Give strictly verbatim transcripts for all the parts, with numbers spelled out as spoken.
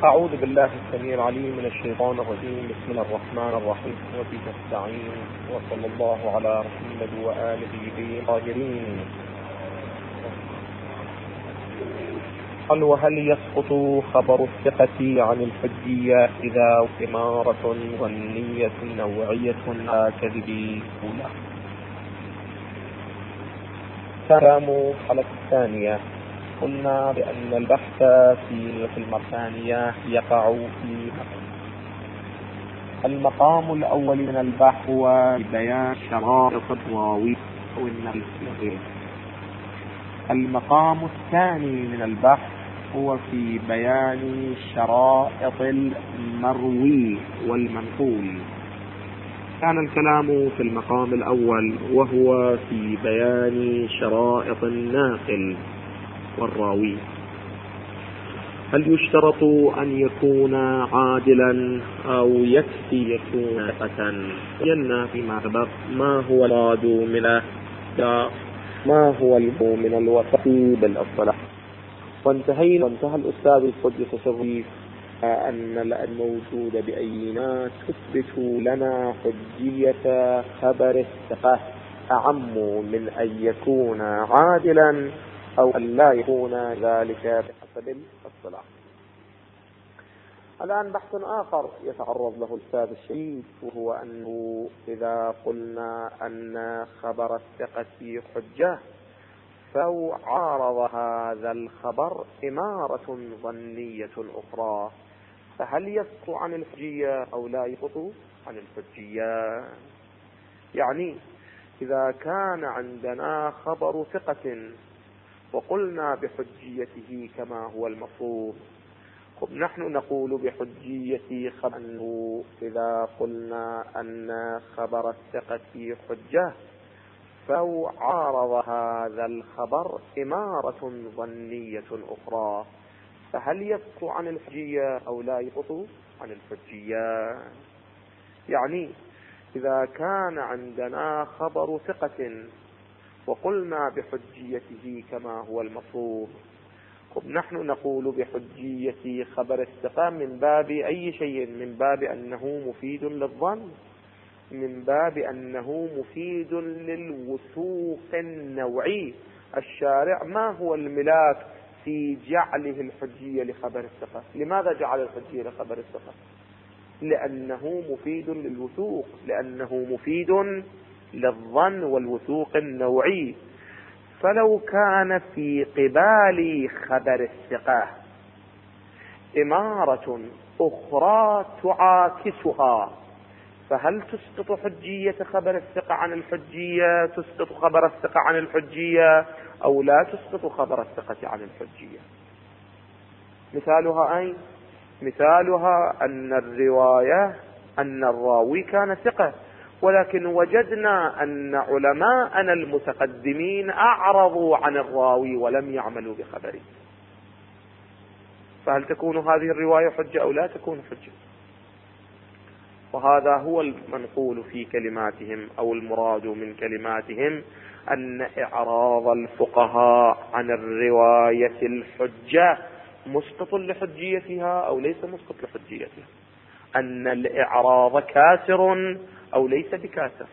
أعوذ بالله السميع العليم من الشيطان الرجيم. بسم الله الرحمن الرحيم، وبه نستعين، وصلى الله على محمد وآله الطاهرين. قال: وهل يسقط خبر الثقة عن الحجية إذا إمارة ظنية نوعية كذب أولى؟ كلام الحلقة الثانية. قلنا بأن البحث في المرة الثانية يقع في المقام الأول من البحث هو بيان شرائط الراوي أو النقل. المقام الثاني من البحث هو في بيان شرائط المروي والمنقول. كان الكلام في المقام الأول وهو في بيان شرائط الناقل والراوي. هل يشترط أن يكون عادلا أو يكفي يكون ثقة؟ بينا فيما سبق ما هو المراد من ما هو من الوثق بالأصطلاح، وانتهينا وانتهى الأستاذ القدس الشريف أن الموجود بأينات تثبت لنا حجية خبر الثقة أعم من أن يكون عادلا أو أن لا يكون ذلك بحسب الصلاح. الآن بحث آخر يتعرض له الأستاذ الشريف، وهو أنه إذا قلنا أن خبر الثقة حجة فلو عارض هذا الخبر إمارة ظنية أخرى فهل يسقط عن الحجية أو لا يسقط عن الحجية؟ يعني إذا كان عندنا خبر ثقة وقلنا بحجيته كما هو المفروض، نحن نقول بحجية خبر أنه إذا قلنا أن خبر الثقة حجة فلو عارض هذا الخبر إمارة ظنية أخرى فهل يسقط عن الحجية أو لا يسقط عن الحجية؟ يعني إذا كان عندنا خبر ثقة وقلنا بحجيته كما هو المفروض، نحن نقول بحجية خبر الثقة من باب أي شيء؟ من باب أنه مفيد للظن، من باب أنه مفيد للوثوق النوعي. الشارع ما هو الملاك في جعله الحجية لخبر الثقة؟ لماذا جعل الحجية لخبر الثقة؟ لأنه مفيد للوثوق، لأنه مفيد للظن والوثوق النوعي. فلو كان في قبال خبر الثقة إمارة أخرى تعاكسها فهل تسقط حجية خبر الثقة عن الحجية؟ تسقط خبر الثقة عن الحجية أو لا تسقط خبر الثقة عن الحجية؟ مثالها أين؟ مثالها أن الرواية أن الراوي كان ثقة، ولكن وجدنا أن علماءنا المتقدمين أعرضوا عن الراوي ولم يعملوا بخبره، فهل تكون هذه الرواية حجة أو لا تكون حجة؟ وهذا هو المنقول في كلماتهم أو المراد من كلماتهم، أن إعراض الفقهاء عن الرواية الحجة مسقط لحجيتها أو ليس مسقط لحجيتها، أن الإعراض كاسر أو ليس بكاسر.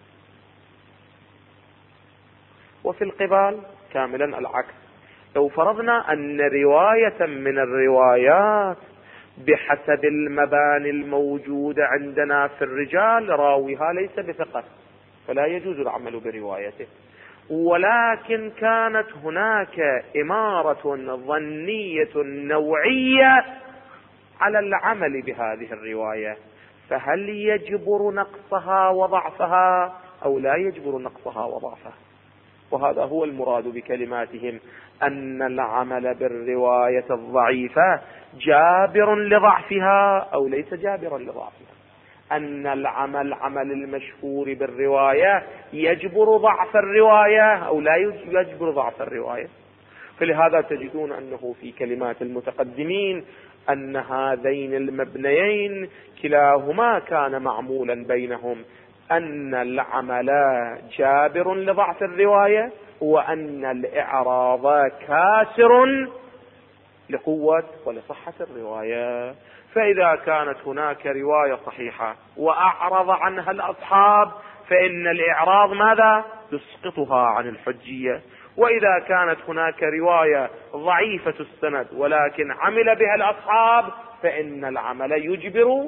وفي القبال كاملا العكس. لو فرضنا أن رواية من الروايات بحسب المباني الموجودة عندنا في الرجال راويها ليس بثقة فلا يجوز العمل بروايته، ولكن كانت هناك إمارة ظنية نوعية على العمل بهذه الرواية، فهل يجبر نقصها وضعفها أو لا يجبر نقصها وضعفها؟ وهذا هو المراد بكلماتهم، أن العمل بالرواية الضعيفة جابر لضعفها أو ليس جابرا لضعفها، أن العمل عمل المشهور بالرواية يجبر ضعف الرواية أو لا يجبر ضعف الرواية. فلهذا تجدون أنه في كلمات المتقدمين أن هذين المبنيين كلاهما كان معمولا بينهم، أن العمل جابر لضعف الرواية وأن الإعراض كاسر لقوة ولصحة الرواية. فإذا كانت هناك رواية صحيحة وأعرض عنها الأصحاب فإن الإعراض ماذا؟ يسقطها عن الحجية. وإذا كانت هناك رواية ضعيفة السند ولكن عمل بها الأصحاب فإن العمل يجبر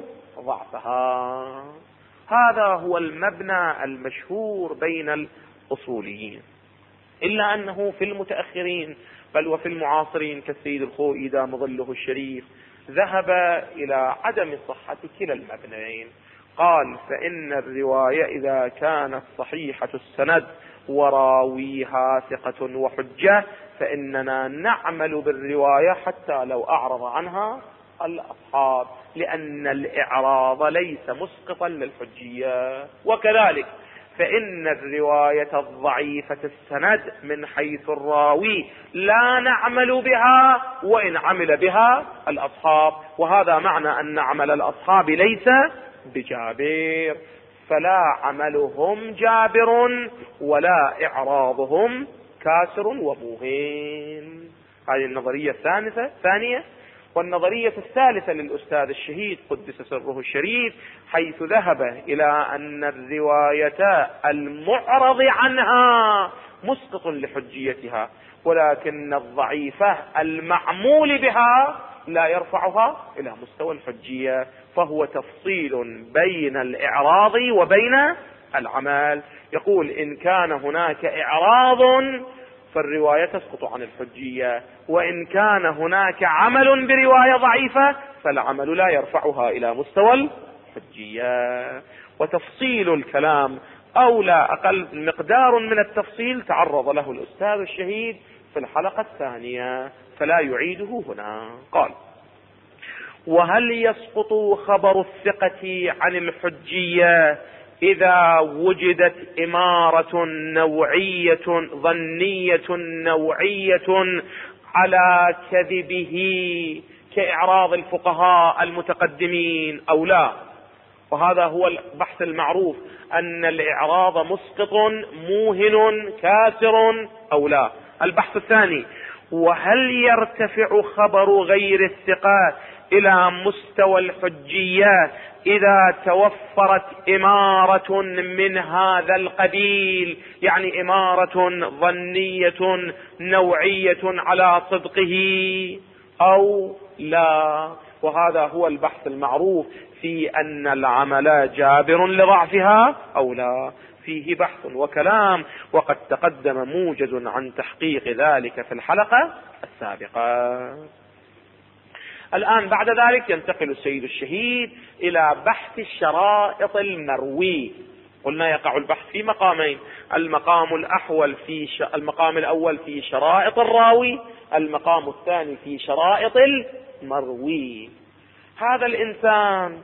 ضعفها. هذا هو المبنى المشهور بين الأصوليين، إلا أنه في المتأخرين بل وفي المعاصرين كالسيد الخوئي دام ظله الشريف ذهب إلى عدم صحة كلا المبنيين. قال فإن الرواية إذا كانت صحيحة السند وراويها ثقة وحجة فإننا نعمل بالرواية حتى لو أعرض عنها الأصحاب، لأن الإعراض ليس مسقطا للحجية. وكذلك فإن الرواية الضعيفة السند من حيث الراوي لا نعمل بها وإن عمل بها الأصحاب، وهذا معنى أن عمل الأصحاب ليس بجابر، فلا عملهم جابر ولا إعراضهم كاسر وموهن. هذه النظرية الثالثة الثانية. والنظرية الثالثة للأستاذ الشهيد قدس سره الشريف حيث ذهب إلى أن الرواية المعرض عنها مسقط لحجيتها، ولكن الضعيفة المعمول بها لا يرفعها إلى مستوى الحجية، فهو تفصيل بين الإعراض وبين العمل. يقول إن كان هناك إعراض فالرواية تسقط عن الحجية، وإن كان هناك عمل برواية ضعيفة فالعمل لا يرفعها إلى مستوى الحجية. وتفصيل الكلام أو لا أقل مقدار من التفصيل تعرض له الأستاذ الشهيد في الحلقة الثانية فلا يعيده هنا. قال وهل يسقط خبر الثقة عن الحجية إذا وجدت إمارة نوعية ظنية نوعية على كذبه كإعراض الفقهاء المتقدمين أو لا؟ وهذا هو البحث المعروف أن الإعراض مسقط موهن كاسر أو لا. البحث الثاني وهل يرتفع خبر غير الثقات إلى مستوى الحجية إذا توفرت إمارة من هذا القبيل، يعني إمارة ظنية نوعية على صدقه أو لا؟ وهذا هو البحث المعروف في أن العمل جابر لضعفها أو لا. فيه بحث وكلام وقد تقدم موجز عن تحقيق ذلك في الحلقة السابقة. الآن بعد ذلك ينتقل السيد الشهيد إلى بحث الشرائط المروي. قلنا يقع البحث في مقامين، المقام الأحول في ش... المقام الأول في شرائط الراوي، المقام الثاني في شرائط المروي. هذا الإنسان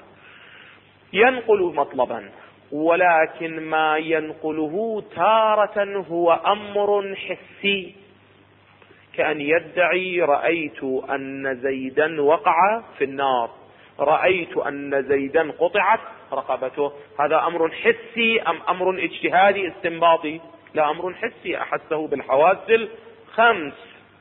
ينقل مطلبا، ولكن ما ينقله تارة هو أمر حسي، كأن يدعي رأيت أن زيدا وقع في النار، رأيت أن زيدا قطعت رقبته. هذا أمر حسي أم أمر اجتهادي استنباطي؟ لا، أمر حسي أحسه بالحواس الخمس.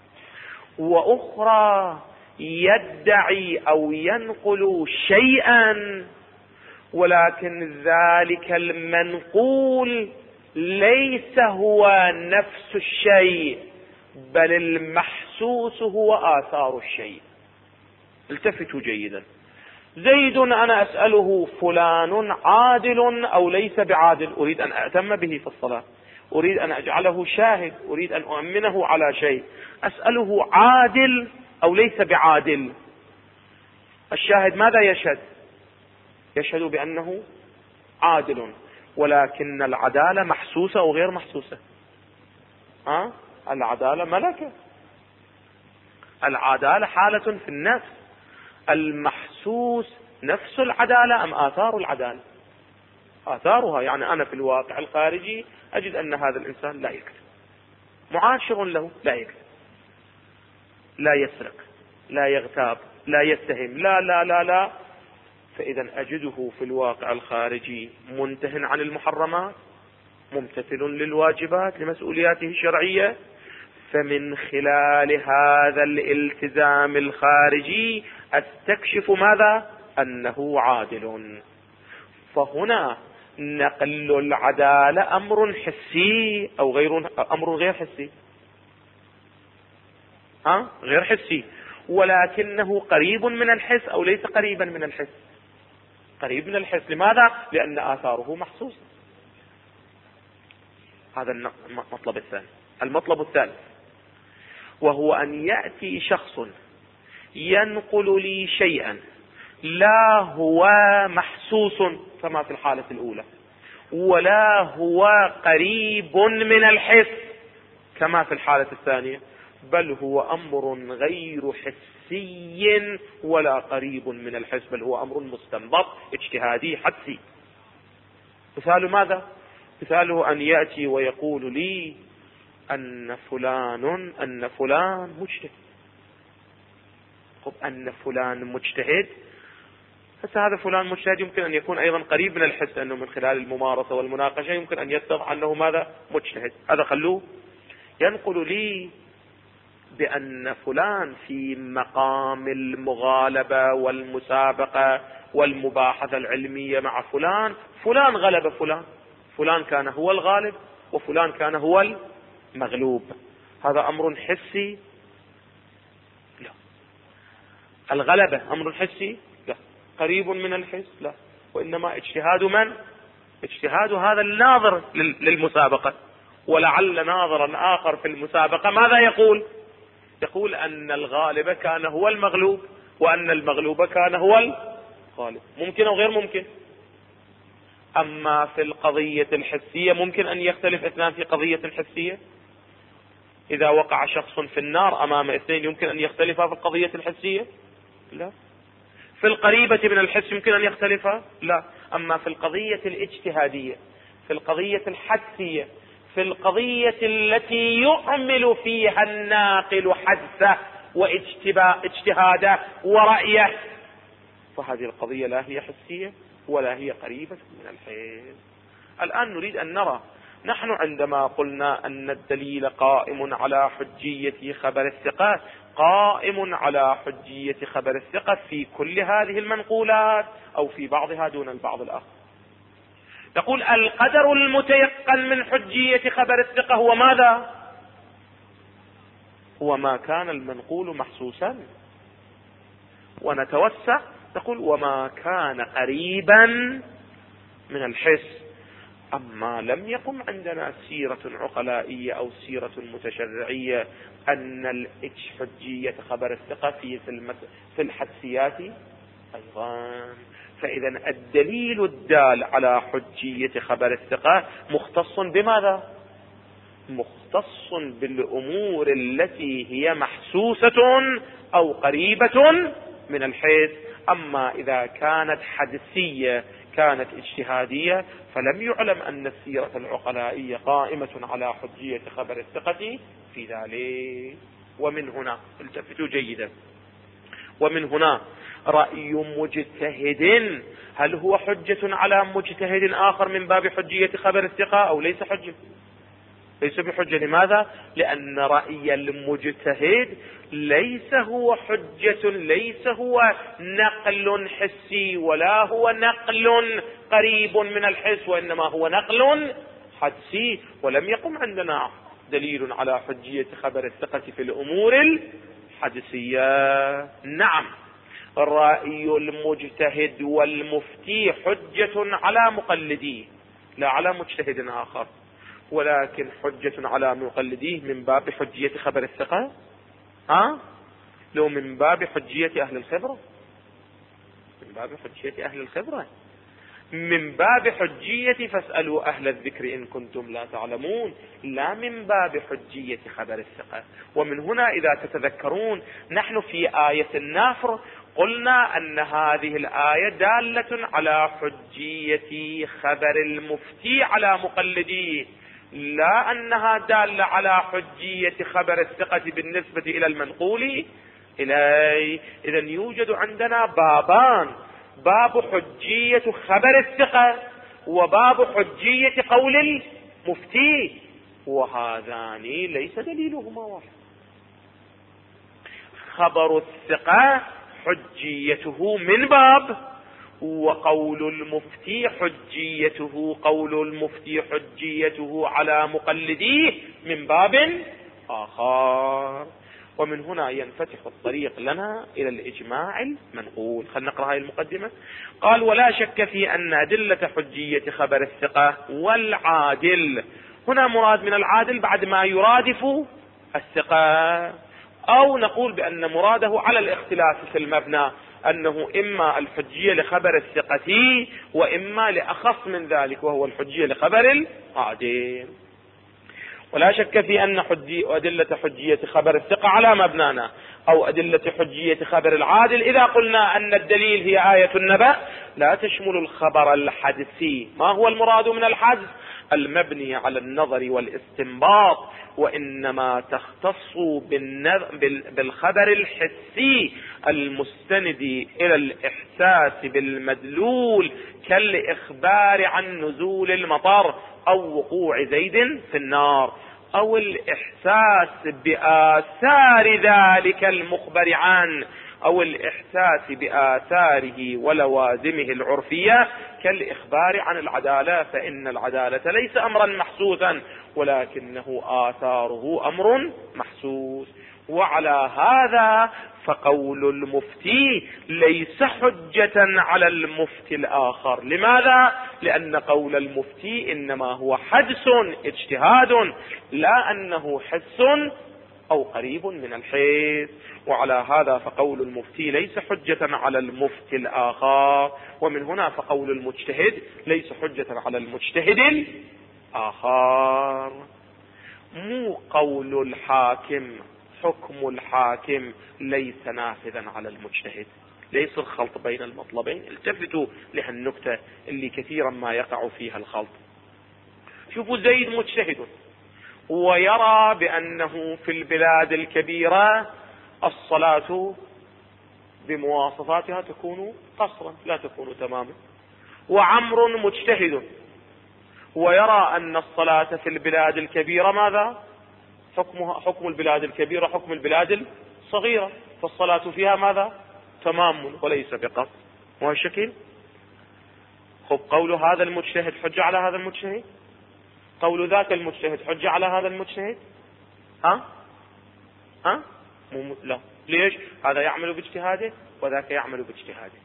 وأخرى يدعي أو ينقل شيئا ولكن ذلك المنقول ليس هو نفس الشيء بل المحسوس هو آثار الشيء. التفتوا جيدا. زيد أنا أسأله فلان عادل أو ليس بعادل، أريد أن أأتم به في الصلاة، أريد أن أجعله شاهد، أريد أن أؤمنه على شيء، أسأله عادل أو ليس بعادل. الشاهد ماذا يشهد؟ يشهد بأنه عادل، ولكن العدالة محسوسة أو غير محسوسة؟ ها؟ العدالة ملكة، العدالة حالة في النفس، المحسوس نفس العدالة أم آثار العدالة؟ آثارها، يعني أنا في الواقع الخارجي أجد أن هذا الإنسان لا يكذب، معاشر له لا يكذب، لا يسرق، لا يغتاب، لا يتهم، لا لا لا لا فإذا أجده في الواقع الخارجي منتهٍ عن المحرمات، ممتثل للواجبات لمسؤولياته الشرعية، فمن خلال هذا الالتزام الخارجي استكشف ماذا؟ أنه عادل. فهنا نقل العدالة أمر حسي أو غير أمر غير حسي؟ ها؟ غير حسي، ولكنه قريب من الحس أو ليس قريبا من الحس؟ قريب من الحس. لماذا؟ لأن آثاره محسوسة. هذا المطلب الثاني. المطلب الثالث وهو أن يأتي شخص ينقل لي شيئا لا هو محسوس كما في الحالة الأولى، ولا هو قريب من الحس كما في الحالة الثانية، بل هو أمر غير حسي ولا قريب من الحس، بل هو أمر مستنبط اجتهادي حدسي. مثال ماذا؟ مثاله أن يأتي ويقول لي أن فلان أن فلان مجتهد. طب أن فلان مجتهد، هذا فلان مجتهد يمكن أن يكون أيضا قريب من الحس، أنه من خلال الممارسة والمناقشة يمكن أن يتضح أنه ماذا؟ مجتهد. هذا خلوه. ينقل لي بأن فلان في مقام المغالبة والمسابقة والمباحثة العلمية مع فلان، فلان غلب فلان، فلان كان هو الغالب وفلان كان هو المغلوب. هذا أمر حسي؟ لا. الغلبة أمر حسي؟ لا. قريب من الحس؟ لا. وإنما اجتهاد من؟ اجتهاد هذا الناظر للمسابقة. ولعل ناظرا آخر في المسابقة ماذا يقول؟ يقول أن الغالب كان هو المغلوب وأن المغلوب كان هو الغالب. ممكن أو غير ممكن؟ أما في القضية الحسية ممكن أن يختلف اثنان في قضية حسية؟ إذا وقع شخص في النار أمام اثنين يمكن أن يختلفا في القضية الحسية؟ لا. في القريبة من الحس يمكن أن يختلفا؟ لا. أما في القضية الاجتهادية، في القضية الحدسية، في القضية التي يعمل فيها الناقل حدسه واجتهاده ورأيه، فهذه القضية لا هي حسية ولا هي قريبة من الحس. الآن نريد أن نرى، نحن عندما قلنا أن الدليل قائم على حجية خبر الثقة، قائم على حجية خبر الثقة في كل هذه المنقولات أو في بعضها دون البعض الآخر. تقول القدر المتيقن من حجية خبر الثقة هو ماذا؟ هو ما كان المنقول محسوسا. ونتوسع تقول وما كان قريبا من الحس. أما لم يقم عندنا سيرة عقلائية أو سيرة متشرعية أن حجية خبر الثقة في في الحدسيات أيضا. فإذا الدليل الدال على حجية خبر الثقة مختص بماذا؟ مختص بالأمور التي هي محسوسة أو قريبة من الحس. أما إذا كانت حدسية كانت اجتهادية فلم يعلم أن السيرة العقلائية قائمة على حجية خبر الثقة في ذلك. ومن هنا التفتوا جيدا، ومن هنا رأي مجتهد هل هو حجة على مجتهد آخر من باب حجية خبر الثقة أو ليس حجة؟ ليس بحجة. لماذا؟ لأن رأي المجتهد ليس هو حجة، ليس هو نقل حسي ولا هو نقل قريب من الحس، وإنما هو نقل حدسي. ولم يقم عندنا دليل على حجية خبر الثقة في الأمور الحدسية. نعم، رأي المجتهد والمفتي حجة على مقلديه لا على مجتهد آخر، ولكن حجة على مقلديه من باب حجية خبر الثقة. ها؟ لو من باب حجية أهل الخبرة، من باب حجية أهل الخبرة، من باب حجية فاسألوا أهل الذكر إن كنتم لا تعلمون، لا من باب حجية خبر الثقة. ومن هنا إذا تتذكرون نحن في آية النفر قلنا أن هذه الآية دالة على حجية خبر المفتي على مقلديه، لا أنها دالة على حجية خبر الثقة بالنسبة إلى المنقول إليه. إذن يوجد عندنا بابان، باب حجية خبر الثقة وباب حجية قول المفتي. وهذان ليس دليلهما واحد. خبر الثقة حجيته من باب، وقول المفتي حجيته قول المفتي حجيته على مقلديه من باب آخر. ومن هنا ينفتح الطريق لنا إلى الإجماع المنقول. خلينا نقرأ هذه المقدمة. قال: ولا شك في أن أدلة حجية خبر الثقة والعادل، هنا مراد من العادل بعد ما يرادف الثقة، أو نقول بأن مراده على الاختلاف في المبنى، أنه إما الحجية لخبر الثقة وإما لأخص من ذلك وهو الحجية لخبر العادل. ولا شك في أن أدلة حجية خبر الثقة على مبنانا، أو أدلة حجية خبر العادل، إذا قلنا أن الدليل هي آية النبأ، لا تشمل الخبر الحدثي. ما هو المراد من الحدث؟ المبني على النظر والاستنباط، وإنما تختص بالخبر الحسي المستند إلى الإحساس بالمدلول، كالإخبار عن نزول المطر أو وقوع زيد في النار، أو الإحساس بآثار ذلك المخبر عنه، أو الإحساس بآثاره ولوازمه العرفية كالإخبار عن العدالة، فإن العدالة ليس أمرا محسوسا ولكنه آثاره أمر محسوس. وعلى هذا فقول المفتي ليس حجة على المفتي الآخر. لماذا؟ لأن قول المفتي إنما هو حدس اجتهاد، لا أنه حس أو قريب من الحس. وعلى هذا فقول المفتي ليس حجة على المفتي الآخر. ومن هنا فقول المجتهد ليس حجة على المجتهد الآخر. مو قول الحاكم حكم الحاكم ليس نافذا على المجتهد. ليس الخلط بين المطلبين. التفتوا لهالنكتة اللي كثيرا ما يقع فيها الخلط. شوفوا، زيد مجتهد ويرى بأنه في البلاد الكبيرة الصلاة بمواصفاتها تكون قصرا لا تكون تماما. وعمر مجتهد ويرى أن الصلاة في البلاد الكبيرة ماذا؟ حكمها حكم البلاد الكبيرة حكم البلاد الصغيرة، فالصلاة فيها ماذا؟ تمام وليس بقصر. وهالشكل خب قول هذا المجتهد حجة على هذا المجتهد؟ قول ذاك المجتهد حجة على هذا المجتهد؟ ها؟ ها؟ مو لا. ليش؟ هذا يعمل باجتهاده وذاك يعمل باجتهاده.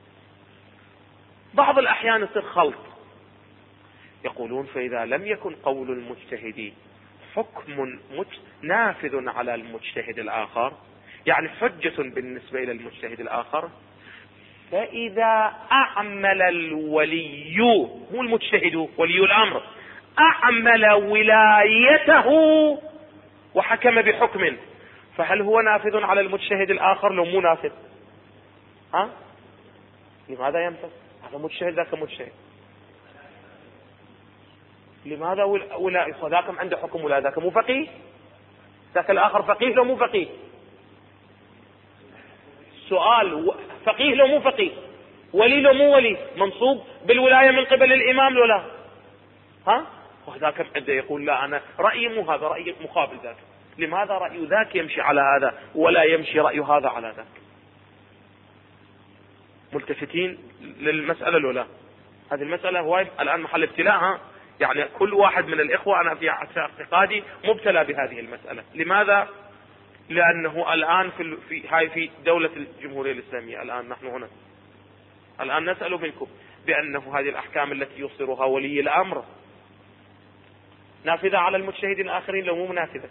بعض الأحيان يصير خلط. يقولون فإذا لم يكن قول المجتهد حكم نافذ على المجتهد الآخر، يعني حجة بالنسبة إلى المجتهد الآخر، فإذا أعمل الولي، هو المجتهد ولي الأمر، أعمل ولايته وحكم بحكم، فهل هو نافذ على المجتهد الآخر لو مو نافذ؟ ها؟ لماذا ينفذ؟ هذا مجتهد ذاك مجتهد. لماذا ولا ذاك عنده حكم ولا ذاك مو فقيه؟ ذاك الآخر فقيه لو مو فقيه؟ سؤال، فقيه لو مو فقيه؟ ولي لو مو ولي؟ منصوب بالولاية من قبل الإمام لو لا؟ ها؟ وذاك عنده يقول لا أنا رأيي مو هذا، رأيي مقابل ذاك. لماذا رأي ذاك يمشي على هذا ولا يمشي رأي هذا على ذاك؟ ملتفتين للمسألة لو لا؟ هذه المسألة هو الآن محل ابتلاء. ها؟ يعني كل واحد من الإخوة أنا في اعتقادي مبتلى بهذه المسألة. لماذا؟ لأنه الآن في, في هاي في دولة الجمهورية الإسلامية، الآن نحن هنا الآن نسأل منكم بأنه هذه الأحكام التي يصدرها ولي الأمر نافذة على المجتهدين الآخرين لو مو نافذة؟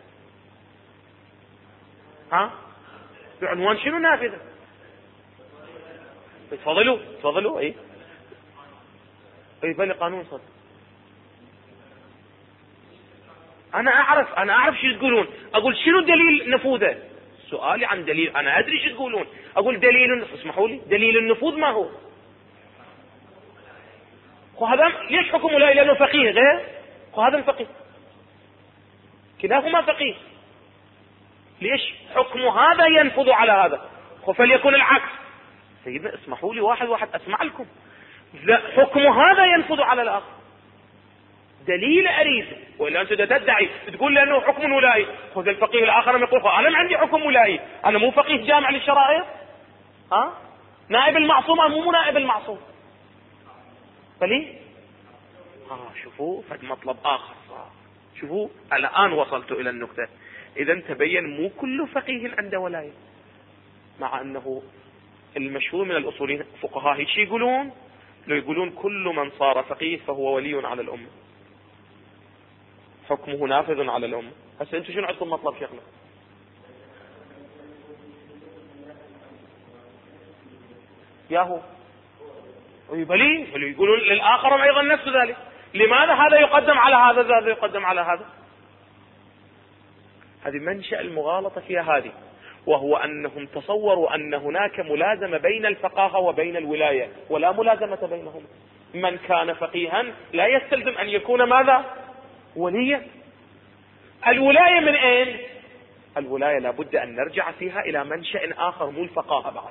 ها؟ بعنوان شنو نافذة؟ تفضلوا تفضلوا. اي اي بل قانون صدق. انا اعرف انا اعرف شو تقولون. اقول شنو دليل نفوذه؟ سؤالي عن دليل. انا ادري شو تقولون. اقول دليل، اسمحوا لي، دليل النفوذ ما هو؟ وهذا ليش حكم لا؟ لانه فقيه غير وهذا الفقيه، كلاهما فقيه. ليش حكم هذا ينفذ على هذا؟ فليكن العكس. سيدنا اسمحوا لي واحد واحد اسمع لكم. لا، حكم هذا ينفذ على الاخر. دليل اريد وإلا أنت تدعي تقول لأنه حكم ولائي. خذ الفقيه الآخر يقول أنا ما عندي حكم ولائي، أنا مو فقيه جامع للشرائع. ها نائب المعصوم أو مو نائب المعصوم؟ فليه؟ آه شوفوا فد مطلب آخر صار. شوفوا الآن وصلت إلى النقطة. إذا تبين مو كل فقيه عنده ولاية، مع أنه المشهور من الأصوليين فقهاء هيك يقولون، لو يقولون كل من صار فقيه فهو ولي على الأمة، حكمه نافذ على الأمة. هسه أنتم شنو عندكم مطلب شيخنا؟ ياهو ويبلي ولو يقولون للآخر أيضا نفس ذلك. لماذا هذا يقدم على هذا، هذا يقدم على هذا؟ هذه منشأ المغالطة فيها هذه، وهو أنهم تصوروا أن هناك ملازمة بين الفقاهة وبين الولاية، ولا ملازمة بينهم. من كان فقيها لا يستلزم أن يكون ماذا؟ وليا. الولاية من أين؟ الولاية لابد أن نرجع فيها إلى منشأ آخر مو الفقاهة بعد.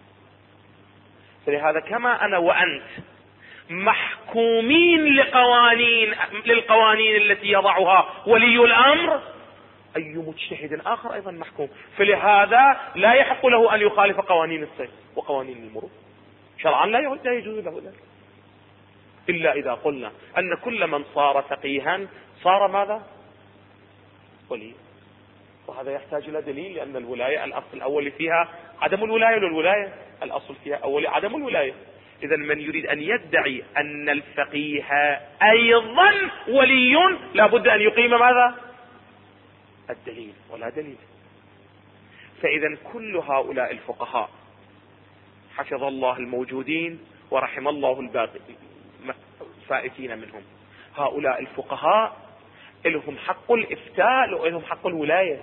فلهذا كما أنا وأنت محكومين لقوانين للقوانين التي يضعها ولي الأمر، أي مجتهد آخر أيضا محكوم. فلهذا لا يحق له أن يخالف قوانين الصيد وقوانين المرور شرعا، لا يجوز له ذلك، إلا إذا قلنا أن كل من صار فقيها صار ماذا؟ ولي. وهذا يحتاج إلى دليل، لأن الولاية الأصل الأول فيها عدم الولاية، والولاية الأصل فيها أول عدم الولاية. إذا من يريد أن يدعي أن الفقيه أيضا ولي لابد أن يقيم ماذا؟ الدليل، ولا دليل. فإذا كل هؤلاء الفقهاء حفظ الله الموجودين ورحم الله الباقي فائتين منهم، هؤلاء الفقهاء لهم حق الإفتاء ولهم حق الولاية.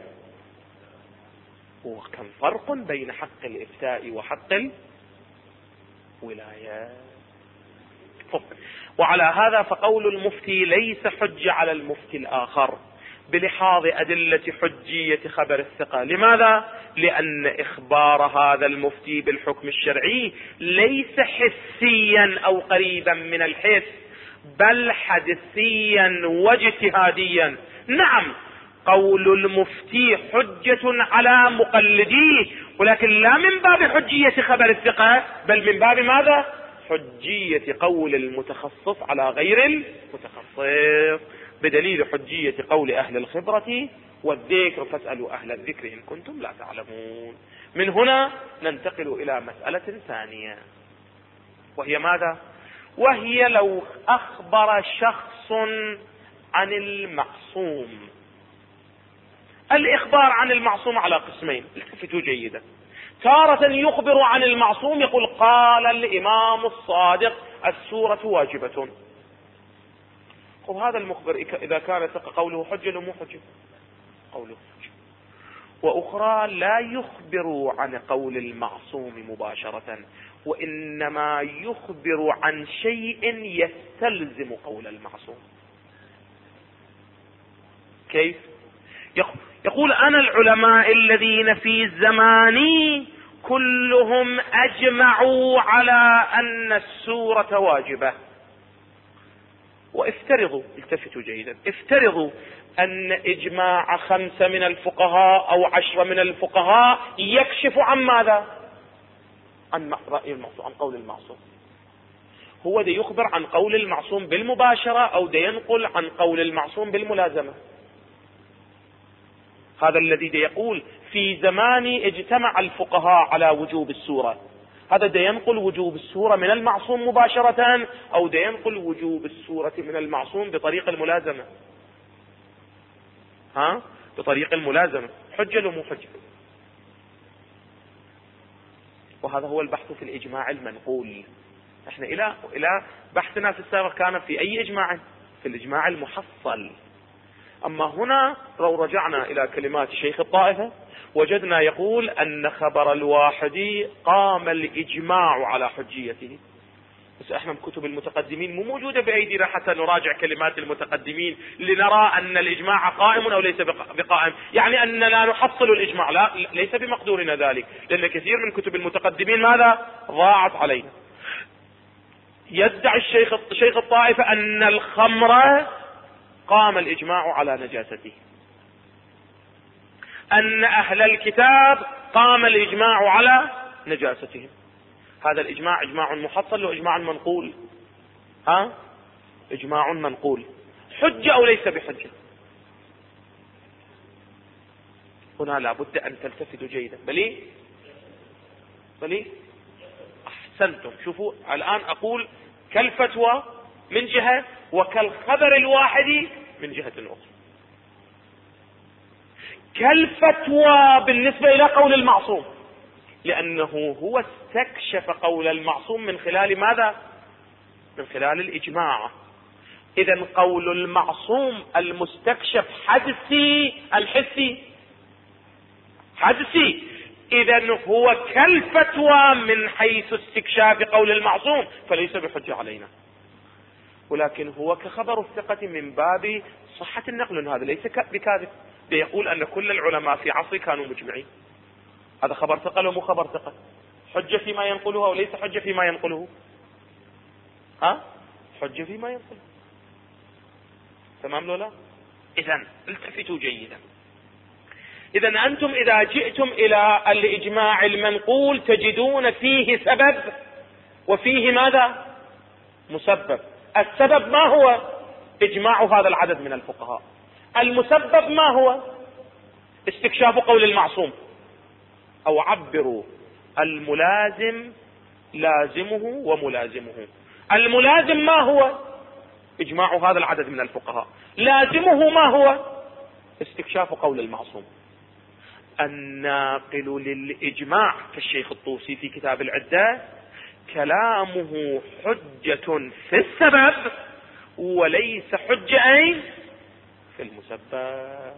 وكم فرق بين حق الإفتاء وحق الولاية. وعلى هذا فقول المفتي ليس حجة على المفتي الآخر بلحاظ أدلة حجية خبر الثقة. لماذا؟ لأن إخبار هذا المفتي بالحكم الشرعي ليس حسيا أو قريبا من الحس، بل حدثيا واجتهاديا. نعم قول المفتي حجة على مقلديه، ولكن لا من باب حجية خبر الثقة، بل من باب ماذا؟ حجية قول المتخصص على غير المتخصص، بدليل حجية قول أهل الخبرة والذكر فاسألوا أهل الذكر إن كنتم لا تعلمون. من هنا ننتقل إلى مسألة ثانية، وهي ماذا؟ وهي لو أخبر شخص عن المعصوم. الإخبار عن المعصوم على قسمين، التفتوا جيدا. تارة يخبر عن المعصوم يقول قال الإمام الصادق السورة واجبة. طب هذا المخبر إذا كان ثقة قوله حجة لو مو حجة؟ قوله حجة. وأخرى لا يخبر عن قول المعصوم مباشرة، وإنما يخبر عن شيء يستلزم قول المعصوم. كيف؟ يقول أنا العلماء الذين في زماني كلهم أجمعوا على أن السورة واجبة. وافترضوا، التفتوا جيدا، افترضوا أن إجماع خمسة من الفقهاء أو عشرة من الفقهاء يكشف عن ماذا؟ عن رأي المعصوم، عن قول المعصوم. هو ده يخبر عن قول المعصوم بالمباشرة أو ده ينقل عن قول المعصوم بالملازمة؟ هذا الذي ده يقول في زماني اجتمع الفقهاء على وجوب السورة، هذا ده ينقل وجوب السورة من المعصوم مباشرة أو ده ينقل وجوب السورة من المعصوم بطريق الملازمة؟ ها؟ بطريق الملازمة. حجة لو مو حجة؟ وهذا هو البحث في الإجماع المنقول. احنا إلى إلى بحثنا في السابق كان في أي إجماع؟ في الإجماع المحصل. أما هنا لو رجعنا إلى كلمات شيخ الطائفة وجدنا يقول أن خبر الواحد قام الإجماع على حجيته. بس احنا كتب المتقدمين مو موجودة بأيدينا حتى نراجع كلمات المتقدمين لنرى أن الإجماع قائم أو ليس بقائم، يعني أننا لا نحصل الإجماع، لا ليس بمقدورنا ذلك، لأن كثير من كتب المتقدمين ماذا؟ ضاعت علينا. يدعي الشيخ شيخ الطائفة أن الخمر قام الإجماع على نجاسته. أن أهل الكتاب قام الإجماع على نجاستهم. هذا الإجماع إجماع محصل وإجماع منقول. ها؟ إجماع منقول. حجة أو ليس بحجة؟ هنا لابد أن تلتفتوا جيدا. بلي بلي أحسنتم. شوفوا الآن أقول كالفتوى من جهة وكالخبر الواحد من جهة أخرى. كالفتوى بالنسبة إلى قول المعصوم، لأنه هو استكشف قول المعصوم من خلال ماذا؟ من خلال الإجماع. إذن قول المعصوم المستكشف حدسي أم حسي؟ حدسي. إذن هو كالفتوى من حيث استكشاف قول المعصوم، فليس بحجة علينا، ولكن هو كخبر الثقة من باب صحة النقل. هذا ليس بكاذب، يقول أن كل العلماء في عصر كانوا مجمعين. هذا خبر ثقل ومو خبر ثقل، حجة فيما ينقله وليس حجة فيما ينقله. ها؟ حجة فيما ينقله. تمام لولا؟ إذن التفتوا جيدا. إذن أنتم إذا جئتم إلى الإجماع المنقول تجدون فيه سبب وفيه ماذا؟ مسبب. السبب ما هو؟ إجماع هذا العدد من الفقهاء. المسبب ما هو؟ استكشاف قول المعصوم. أو عبروا الملازم لازمه وملازمه. الملازم ما هو؟ إجماع هذا العدد من الفقهاء. لازمه ما هو؟ استكشاف قول المعصوم. الناقل للإجماع كالشيخ الطوسي في كتاب العدة كلامه حجة في السبب وليس حجة أين؟ في المسبب.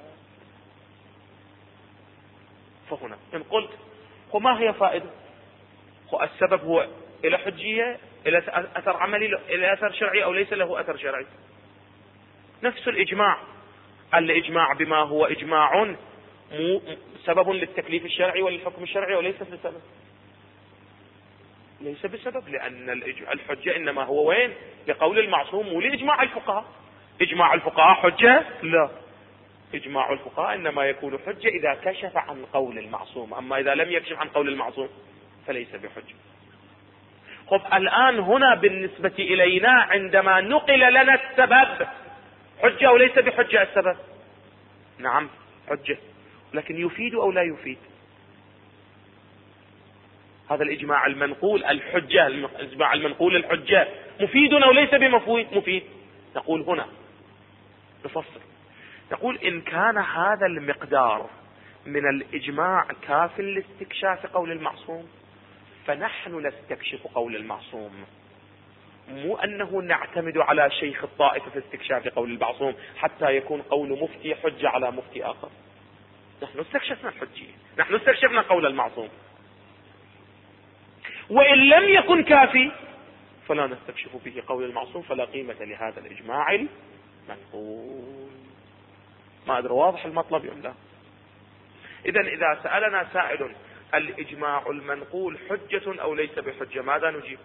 فهنا إن قلت وما هي فائدة؟ السبب هو إلى حجية، إلى أثر عملي، إلى أثر شرعي أو ليس له أثر شرعي. نفس الإجماع، الإجماع بما هو إجماع مو سبب للتكليف الشرعي وللحكم الشرعي وليس بسبب، ليس بسبب، لأن الحجة إنما هو وين؟ لقول المعصوم ولإجماع الفقهاء. إجماع الفقهاء حجة؟ لا، إجماع الفقهاء إنما يكون حجة إذا كشف عن قول المعصوم، أما إذا لم يكشف عن قول المعصوم فليس بحجة. خب الآن هنا بالنسبة إلينا عندما نقل لنا السبب حجة أو ليس بحجة السبب؟ نعم حجة، لكن يفيد أو لا يفيد؟ هذا الإجماع المنقول الحجة، الإجماع المنقول الحجة مفيد أو ليس بمفيد؟ مفيد. نقول هنا نفصل، نقول إن كان هذا المقدار من الإجماع كاف لاستكشاف قول المعصوم فنحن نستكشف قول المعصوم، مو أنه نعتمد على شيخ الطائفة في استكشاف قول المعصوم حتى يكون قول مفتي حجة على مفتي آخر. نحن استكشفنا الحجية، نحن استكشفنا قول المعصوم، وإن لم يكن كافي فلا نستكشف به قول المعصوم، فلا قيمة لهذا الإجماع المنقول. ما أدري واضح المطلب أم لا؟ إذن إذا سألنا سائل الإجماع المنقول حجة أو ليس بحجة ماذا نجيب؟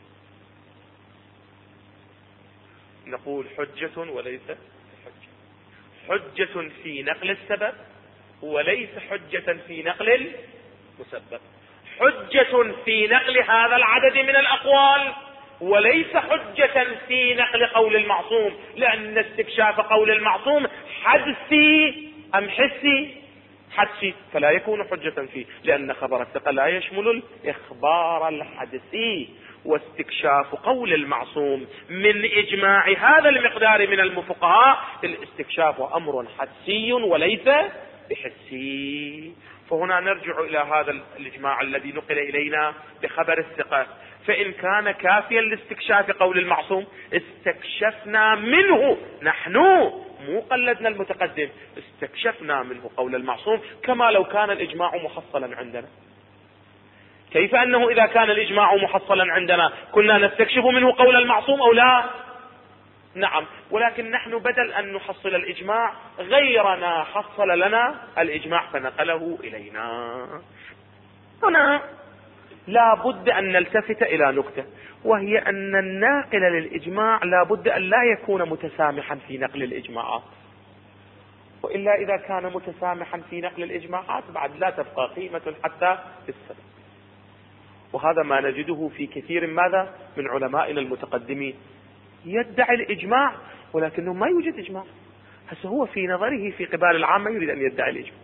نقول حجة وليس بحجة. حجة في نقل السبب وليس حجة في نقل المسبب. حجة في نقل هذا العدد من الأقوال وليس حجة في نقل قول المعصوم، لأن استكشاف قول المعصوم حدسي أم حسي؟ حدسي، فلا يكون حجة فيه، لأن خبر الثقة لا يشمل الإخبار الحدسي. واستكشاف قول المعصوم من إجماع هذا المقدار من الفقهاء الاستكشاف أمر حدسي وليس بحسي. فهنا نرجع إلى هذا الإجماع الذي نقل إلينا بخبر الثقة، فإن كان كافيا لاستكشاف قول المعصوم استكشفنا منه، نحن مو قلدنا المتقدم، استكشفنا منه قول المعصوم كما لو كان الإجماع محصلا عندنا. كيف أنه إذا كان الإجماع محصلا عندنا كنا نستكشف منه قول المعصوم أو لا؟ نعم، ولكن نحن بدل أن نحصل الإجماع غيرنا حصل لنا الإجماع فنقله إلينا. هنا لا بد أن نلتفت إلى نكتة، وهي أن الناقل للإجماع لا بد أن لا يكون متسامحا في نقل الإجماعات، وإلا إذا كان متسامحا في نقل الإجماعات بعد لا تبقى قيمة حتى السبب. وهذا ما نجده في كثير ماذا من علمائنا المتقدمين، يدعي الإجماع ولكنه ما يوجد إجماع. هسه هو في نظره في قبال العامة يريد أن يدعي الإجماع.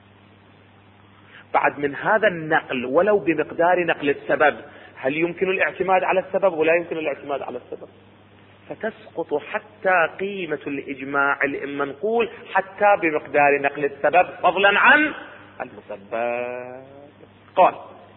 بعد من هذا النقل ولو بمقدار نقل السبب، هل يمكن الاعتماد على السبب ولا يمكن الاعتماد على السبب؟ فتسقط حتى قيمة الإجماع المنقول حتى بمقدار نقل السبب فضلا عن المسبب. قال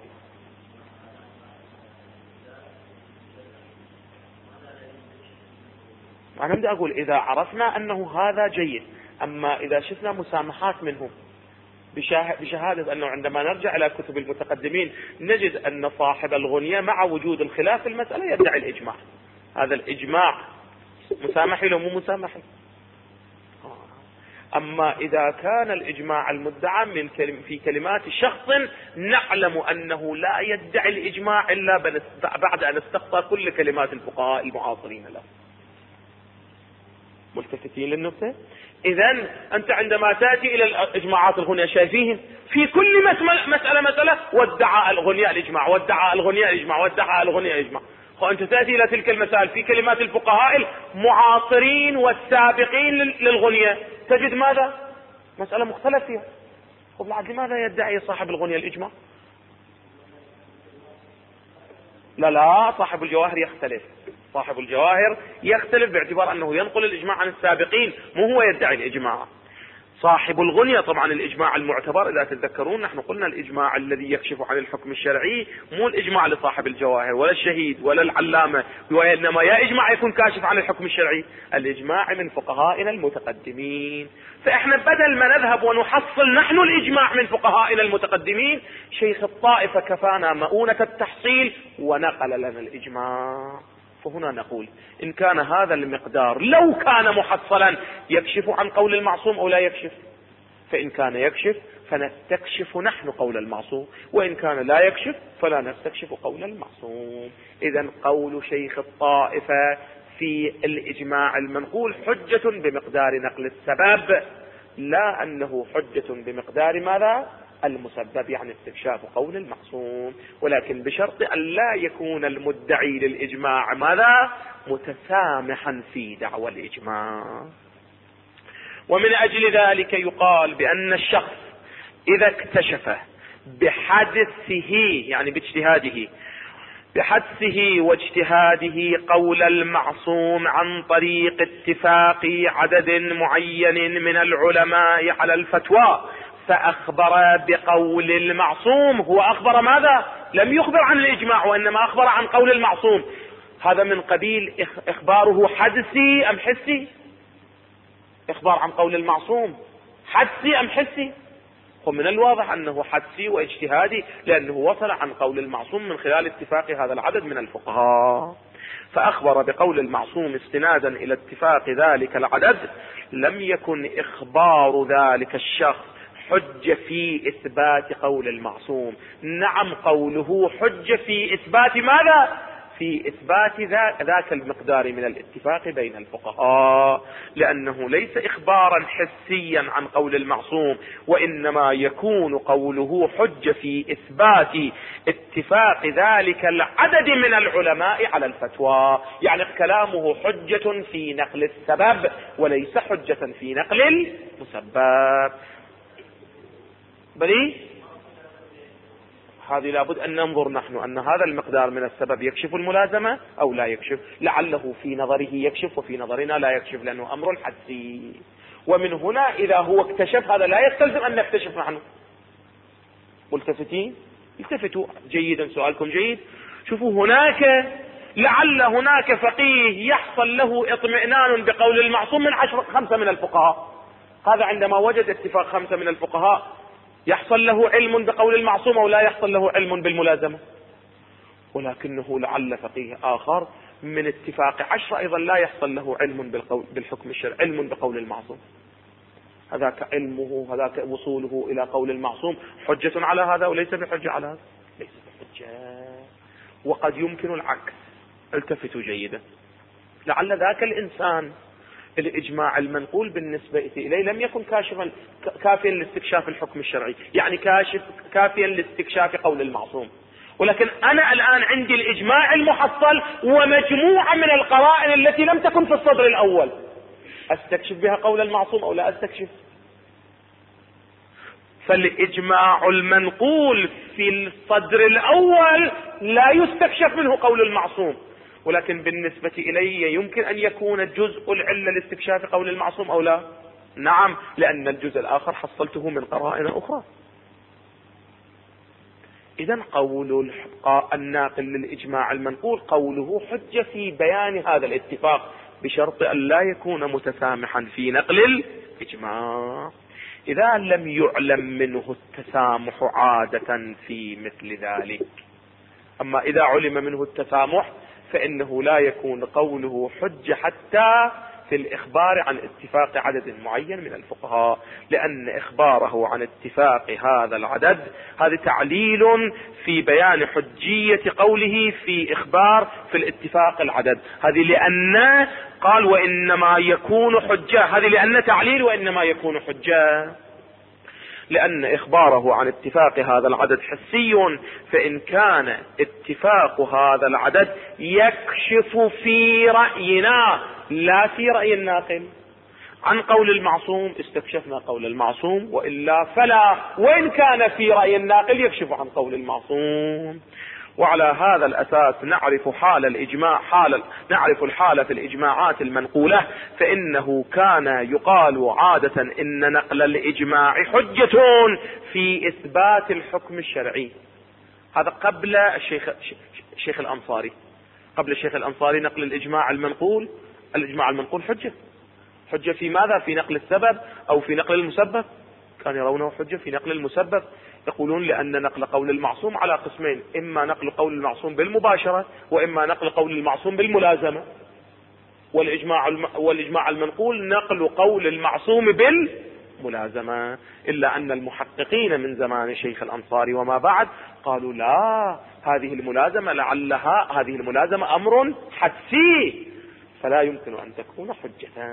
أنا بدي أقول إذا عرفنا أنه هذا جيد، أما إذا شفنا مسامحات منهم بشهادة أنه عندما نرجع إلى كتب المتقدمين نجد أن صاحب الغنية مع وجود الخلاف في المسألة يدعي الإجماع، هذا الإجماع مسامحي لو مو مسامحي. أما إذا كان الإجماع المدعى من كلم في كلمات شخص نعلم أنه لا يدعي الإجماع إلا بعد أن استقصى كل كلمات الفقهاء المعاصرين له. ملتفتين للنقطة؟ إذن أنت عندما تأتي إلى الإجماعات الغنية شايفيهم في كل مسألة مسألة وادعى الغنية الإجماع وادعى الغنية الإجماع وادعى الغنية الإجماع. وأنت تأتي إلى تلك المسائل في كلمات الفقهاء المعاصرين والسابقين للغنية تجد ماذا؟ مسألة مختلفة فيها. وبعد لماذا يدعي صاحب الغنية الإجماع؟ لا لا صاحب الجواهر يختلف، صاحب الجواهر يختلف باعتبار أنه ينقل الإجماع عن السابقين، مو هو يدعي الإجماع. صاحب الغنية طبعا الإجماع المعتبر إذا تتذكرون نحن قلنا الإجماع الذي يكشف عن الحكم الشرعي مو الإجماع لصاحب الجواهر ولا الشهيد ولا العلامة، وإنما يا إجماع يكون كاشف عن الحكم الشرعي الإجماع من فقهائنا المتقدمين. فإحنا بدل ما نذهب ونحصل نحن الإجماع من فقهائنا المتقدمين، شيخ الطائفة كفانا مؤونة التحصيل ونقل لنا الإجماع. فهنا نقول إن كان هذا المقدار لو كان محصلا يكشف عن قول المعصوم أو لا يكشف، فإن كان يكشف فنستكشف نحن قول المعصوم، وإن كان لا يكشف فلا نستكشف قول المعصوم. إذن قول شيخ الطائفة في الإجماع المنقول حجة بمقدار نقل السبب، لا أنه حجة بمقدار ماذا؟ المسبب، يعني استكشاف قول المعصوم، ولكن بشرط أن لا يكون المدعي للإجماع ماذا؟ متسامحا في دعوى الإجماع. ومن أجل ذلك يقال بأن الشخص إذا اكتشف بحدثه يعني باجتهاده بحدثه واجتهاده قول المعصوم عن طريق اتفاق عدد معين من العلماء على الفتوى فأخبر بقول المعصوم، هو أخبر ماذا؟ لم يخبر عن الإجماع وإنما أخبر عن قول المعصوم. هذا من قبيل إخباره حدسي أم حسي؟ إخبار عن قول المعصوم حدسي أم حسي؟ ومن الواضح أنه حدسي واجتهادي، لأنه وصل عن قول المعصوم من خلال اتفاق هذا العدد من الفقهاء. فأخبر بقول المعصوم استنادا إلى اتفاق ذلك العدد، لم يكن إخبار ذلك الشخص حجة في إثبات قول المعصوم. نعم قوله حجة في إثبات ماذا؟ في إثبات ذاك المقدار من الاتفاق بين الفقهاء، لأنه ليس إخبارا حسيا عن قول المعصوم، وإنما يكون قوله حجة في إثبات اتفاق ذلك العدد من العلماء على الفتوى، يعني كلامه حجة في نقل السبب وليس حجة في نقل المسبب. بلي هذه لابد أن ننظر نحن أن هذا المقدار من السبب يكشف الملازمة أو لا يكشف، لعله في نظره يكشف وفي نظرنا لا يكشف، لأنه أمر حدسي. ومن هنا إذا هو اكتشف هذا لا يستلزم أن نكتشف نحن. ملتفتين؟ التفتوا جيدا، سؤالكم جيد. شوفوا هناك لعل هناك فقيه يحصل له اطمئنان بقول المعصوم من عشر خمسة من الفقهاء، هذا عندما وجد اتفاق خمسة من الفقهاء يحصل له علم بقول المعصوم أو لا يحصل له علم بالملازمة. ولكنه لعل فقيه آخر من اتفاق عشرة أيضا لا يحصل له علم بالقول بالحكم الشرعي، علم بقول المعصوم. هذاك علمه هذاك وصوله إلى قول المعصوم حجة على هذا وليس بحجة على هذا، ليس بحجة. حجة. وقد يمكن العكس. التفتوا جيدا، لعل ذاك الإنسان الإجماع المنقول بالنسبة إليه لم يكن كاشفا كافيا لاستكشاف الحكم الشرعي، يعني كاشف كافيا لاستكشاف قول المعصوم، ولكن أنا الآن عندي الإجماع المحصل ومجموعة من القرائن التي لم تكن في الصدر الأول، أستكشف بها قول المعصوم أو لا أستكشف؟ فالإجماع المنقول في الصدر الأول لا يستكشف منه قول المعصوم، ولكن بالنسبة إلي يمكن أن يكون جزء العلة لاستكشاف قول المعصوم أو لا؟ نعم، لأن الجزء الآخر حصلته من قرائن أخرى. إذن قول الناقل للإجماع المنقول قوله حجة في بيان هذا الاتفاق، بشرط أن لا يكون متسامحا في نقل الإجماع. إذا لم يعلم منه التسامح عادة في مثل ذلك، أما إذا علم منه التسامح فإنه لا يكون قوله حجة حتى في الإخبار عن اتفاق عدد معين من الفقهاء، لأن إخباره عن اتفاق هذا العدد هذا تعليل في بيان حجية قوله في إخبار في الاتفاق العدد، هذه لأن قال وإنما يكون حجة، هذه لأن تعليل وإنما يكون حجة، لأن إخباره عن اتفاق هذا العدد حسي، فإن كان اتفاق هذا العدد يكشف في رأينا لا في رأي الناقل عن قول المعصوم استكشفنا قول المعصوم، وإلا فلا، وإن كان في رأي الناقل يكشف عن قول المعصوم. وعلى هذا الأساس نعرف حال الإجماع حال نعرف الحالة في الإجماعات المنقولة، فإنه كان يقال عادة إن نقل الإجماع حجة في إثبات الحكم الشرعي. هذا قبل الشيخ الشيخ الأنصاري قبل الشيخ الأنصاري نقل الإجماع المنقول الإجماع المنقول حجة حجة في ماذا؟ في نقل السبب أو في نقل المسبب؟ كان يرونه حجة في نقل المسبب، يقولون لأن نقل قول المعصوم على قسمين، إما نقل قول المعصوم بالمباشرة وإما نقل قول المعصوم بالملازمة، والإجماع والإجماع المنقول نقل قول المعصوم بالملازمة، إلا أن المحققين من زمان شيخ الأنصاري وما بعد قالوا لا، هذه الملازمة لعلها هذه الملازمة أمر حدسي فلا يمكن أن تكون حجة.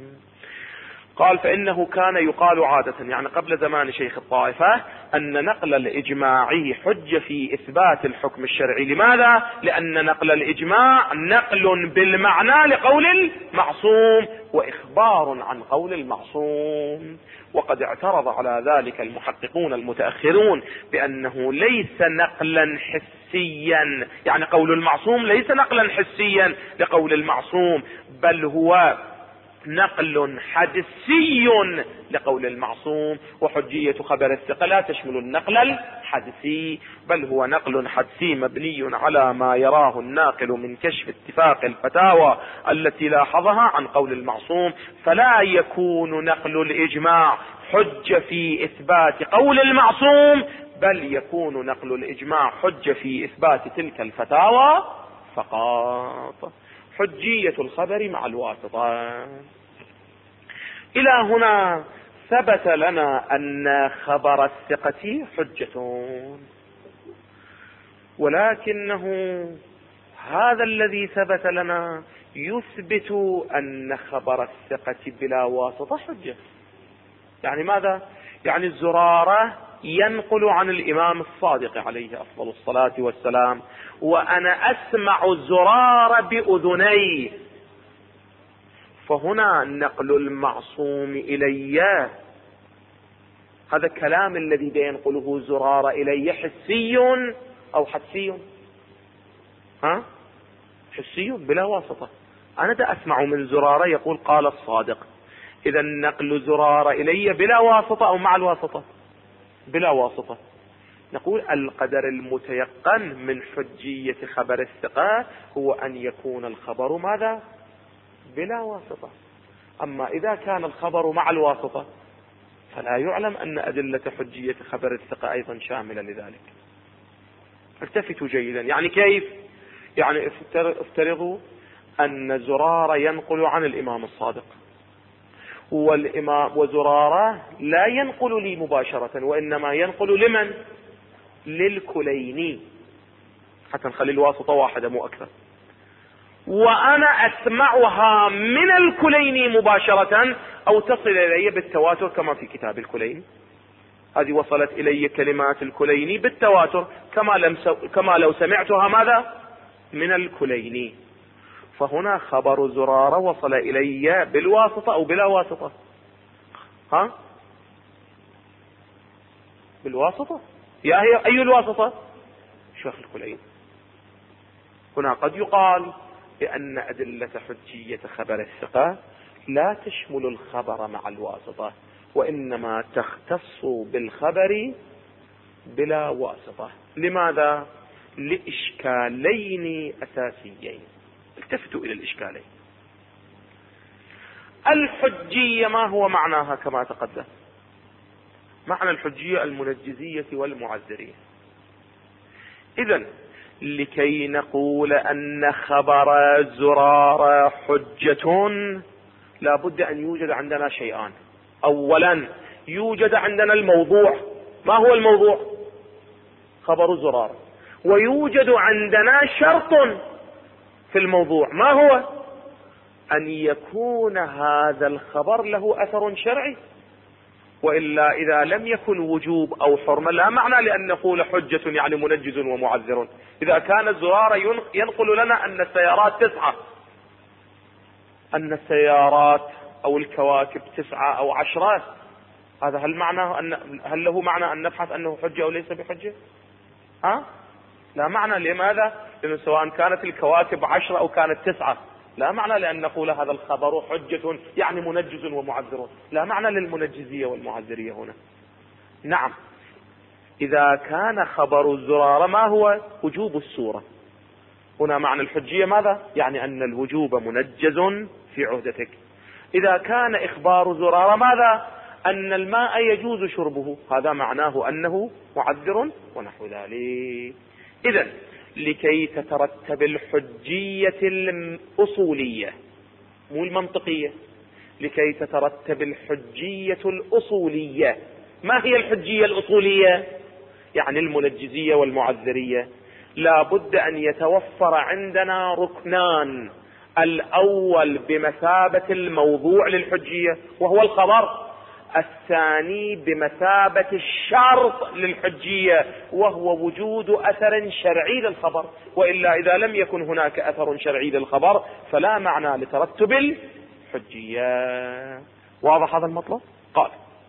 قال فإنه كان يقال عادة، يعني قبل زمان شيخ الطائفة، أن نقل الإجماع حجة في إثبات الحكم الشرعي. لماذا؟ لأن نقل الإجماع نقل بالمعنى لقول المعصوم وإخبار عن قول المعصوم. وقد اعترض على ذلك المحققون المتأخرون بأنه ليس نقلا حسيا، يعني قول المعصوم ليس نقلا حسيا لقول المعصوم، بل هو نقل حدسي لقول المعصوم، وحجية خبر الثقة لا تشمل النقل الحدسي، بل هو نقل حدسي مبني على ما يراه الناقل من كشف اتفاق الفتاوى التي لاحظها عن قول المعصوم، فلا يكون نقل الإجماع حجة في إثبات قول المعصوم، بل يكون نقل الإجماع حجة في إثبات تلك الفتاوى فقط. حجية الخبر مع الواسطة. إلى هنا ثبت لنا أن خبر الثقة حجة، ولكنه هذا الذي ثبت لنا يثبت أن خبر الثقة بلا واسطة حجة. يعني ماذا؟ يعني الزرارة ينقل عن الإمام الصادق عليه أفضل الصلاة والسلام، وأنا أسمع الزرار بأذني، فهنا نقل المعصوم إلي، هذا الكلام الذي ينقله الزرار إلي حسي أو حدسي؟ ها؟ حسي بلا واسطة. أنا دا أسمع من زرارة يقول قال الصادق، إذا نقل زرار إلي بلا واسطة أو مع الواسطة؟ بلا واسطة. نقول القدر المتيقن من حجية خبر الثقة هو أن يكون الخبر ماذا؟ بلا واسطة. أما إذا كان الخبر مع الواسطة فلا يعلم أن أدلة حجية خبر الثقة أيضا شاملة لذلك. التفتوا جيدا. يعني كيف؟ يعني افترضوا أن زرارة ينقل عن الإمام الصادق، والإمام وزرارة لا ينقل لي مباشرة، وإنما ينقل لمن؟ للكليني. حتى نخلي الواسطة واحدة مو أكثر، وأنا أسمعها من الكليني مباشرة أو تصل إلي بالتواتر كما في كتاب الكليني. هذه وصلت إلي كلمات الكليني بالتواتر كما, لم سو... كما لو سمعتها ماذا من الكليني. فهنا خبر زرارة وصل إلي بالواسطة أو بلا واسطة؟ ها بالواسطة. يا هي أي الواسطة؟ شيخ الكليني. هنا قد يقال بأن أدلة حجية خبر الثقة لا تشمل الخبر مع الواسطة، وإنما تختص بالخبر بلا واسطة. لماذا؟ لإشكالين أساسيين. التفتوا إلى الإشكالين. الحجية ما هو معناها كما تقدم؟ معنى الحجية المنجزية والمعذرية. إذن لكي نقول أن خبر زرارة حجة لا بد أن يوجد عندنا شيئان. أولا يوجد عندنا الموضوع. ما هو الموضوع؟ خبر زرارة. ويوجد عندنا شرط في الموضوع. ما هو؟ أن يكون هذا الخبر له أثر شرعي، وإلا إذا لم يكن وجوب أو حرمة لا معنى لأن نقول حجة يعني منجز ومعذر. إذا كان الزرارة ينقل لنا أن السيارات تسعة، أن السيارات أو الكواكب تسعة أو عشرات، هذا هل معناه أن هل له معنى أن نبحث أنه حجة أو ليس بحجة؟ ها؟ لا معنى. لماذا؟ لأنه سواء كانت الكواكب عشرة أو كانت تسعة لا معنى لأن نقول هذا الخبر حجة يعني منجز ومعذر. لا معنى للمنجزية والمعذرية هنا. نعم، إذا كان خبر الزرارة ما هو؟ وجوب السورة. هنا معنى الحجية ماذا؟ يعني أن الوجوب منجز في عهدتك. إذا كان إخبار زرارة ماذا؟ أن الماء يجوز شربه، هذا معناه أنه معذر ونحو ذلك. إذن لكي تترتب الحجية الأصولية مو المنطقية، لكي تترتب الحجية الأصولية. ما هي الحجية الأصولية؟ يعني المنجزية والمعذرية. لا بد أن يتوفر عندنا ركنان. الأول بمثابة الموضوع للحجية وهو الخبر، الثاني بمثابة الشرط للحجية وهو وجود أثر شرعي للخبر، وإلا إذا لم يكن هناك أثر شرعي للخبر فلا معنى لترتب الحجية. واضح هذا المطلب؟ قال